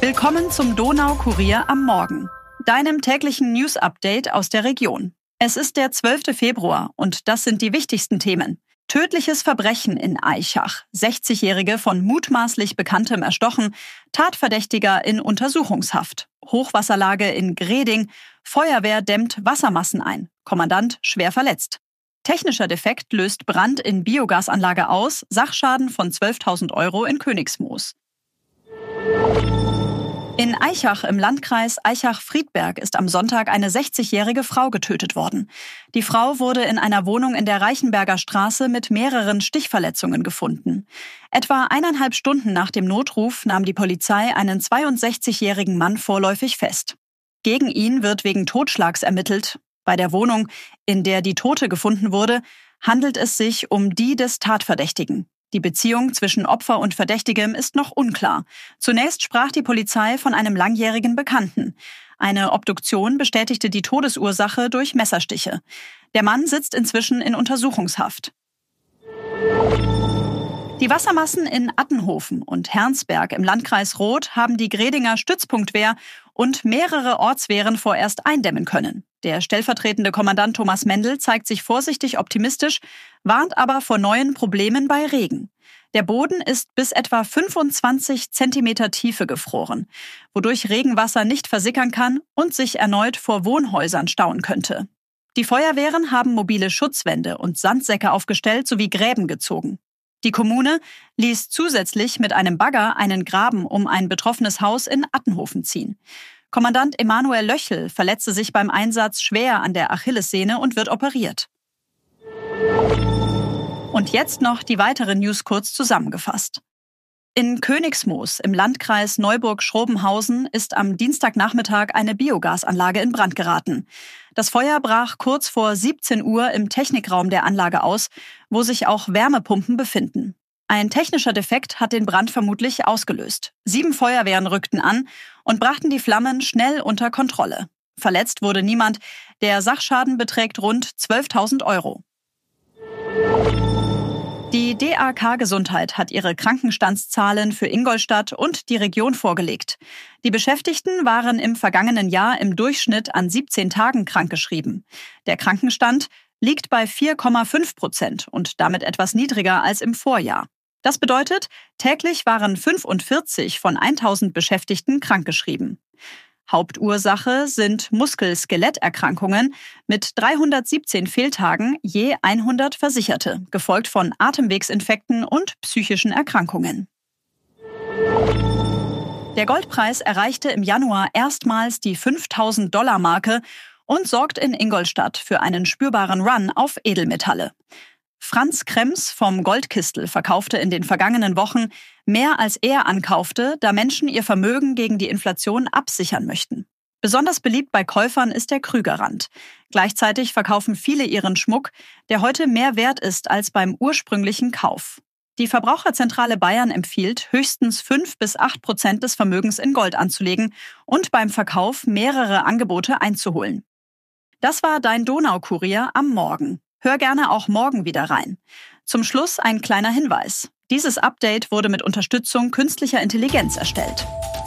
Willkommen zum Donaukurier am Morgen, deinem täglichen News-Update aus der Region. Es ist der 12. Februar und das sind die wichtigsten Themen. Tödliches Verbrechen in Aichach. 60-Jährige von mutmaßlich Bekanntem erstochen. Tatverdächtiger in Untersuchungshaft. Hochwasserlage in Greding. Feuerwehr dämmt Wassermassen ein. Kommandant schwer verletzt. Technischer Defekt löst Brand in Biogasanlage aus. Sachschaden von 12.000 € in Königsmoos. In Aichach im Landkreis Aichach-Friedberg ist am Sonntag eine 60-jährige Frau getötet worden. Die Frau wurde in einer Wohnung in der Reichenberger Straße mit mehreren Stichverletzungen gefunden. Etwa 1,5 Stunden nach dem Notruf nahm die Polizei einen 62-jährigen Mann vorläufig fest. Gegen ihn wird wegen Totschlags ermittelt. Bei der Wohnung, in der die Tote gefunden wurde, handelt es sich um die des Tatverdächtigen. Die Beziehung zwischen Opfer und Verdächtigem ist noch unklar. Zunächst sprach die Polizei von einem langjährigen Bekannten. Eine Obduktion bestätigte die Todesursache durch Messerstiche. Der Mann sitzt inzwischen in Untersuchungshaft. Die Wassermassen in Attenhofen und Hernsberg im Landkreis Roth haben die Gredinger Stützpunktwehr und mehrere Ortswehren vorerst eindämmen können. Der stellvertretende Kommandant Thomas Mendel zeigt sich vorsichtig optimistisch, warnt aber vor neuen Problemen bei Regen. Der Boden ist bis etwa 25 Zentimeter Tiefe gefroren, wodurch Regenwasser nicht versickern kann und sich erneut vor Wohnhäusern stauen könnte. Die Feuerwehren haben mobile Schutzwände und Sandsäcke aufgestellt sowie Gräben gezogen. Die Kommune ließ zusätzlich mit einem Bagger einen Graben um ein betroffenes Haus in Attenhofen ziehen. Kommandant Emanuel Löchel verletzte sich beim Einsatz schwer an der Achillessehne und wird operiert. Und jetzt noch die weiteren News kurz zusammengefasst. In Königsmoos im Landkreis Neuburg-Schrobenhausen ist am Dienstagnachmittag eine Biogasanlage in Brand geraten. Das Feuer brach kurz vor 17 Uhr im Technikraum der Anlage aus, wo sich auch Wärmepumpen befinden. Ein technischer Defekt hat den Brand vermutlich ausgelöst. 7 Feuerwehren rückten an und brachten die Flammen schnell unter Kontrolle. Verletzt wurde niemand. Der Sachschaden beträgt rund 12.000 €. Die DAK Gesundheit hat ihre Krankenstandszahlen für Ingolstadt und die Region vorgelegt. Die Beschäftigten waren im vergangenen Jahr im Durchschnitt an 17 Tagen krankgeschrieben. Der Krankenstand liegt bei 4,5% und damit etwas niedriger als im Vorjahr. Das bedeutet, täglich waren 45 von 1.000 Beschäftigten krankgeschrieben. Hauptursache sind Muskel-Skeletterkrankungen mit 317 Fehltagen je 100 Versicherte, gefolgt von Atemwegsinfekten und psychischen Erkrankungen. Der Goldpreis erreichte im Januar erstmals die 5.000-Dollar-Marke und sorgt in Ingolstadt für einen spürbaren Run auf Edelmetalle. Franz Krems vom Goldkistel verkaufte in den vergangenen Wochen mehr als er ankaufte, da Menschen ihr Vermögen gegen die Inflation absichern möchten. Besonders beliebt bei Käufern ist der Krügerrand. Gleichzeitig verkaufen viele ihren Schmuck, der heute mehr wert ist als beim ursprünglichen Kauf. Die Verbraucherzentrale Bayern empfiehlt, höchstens 5-8% des Vermögens in Gold anzulegen und beim Verkauf mehrere Angebote einzuholen. Das war dein Donaukurier am Morgen. Hör gerne auch morgen wieder rein. Zum Schluss ein kleiner Hinweis. Dieses Update wurde mit Unterstützung künstlicher Intelligenz erstellt.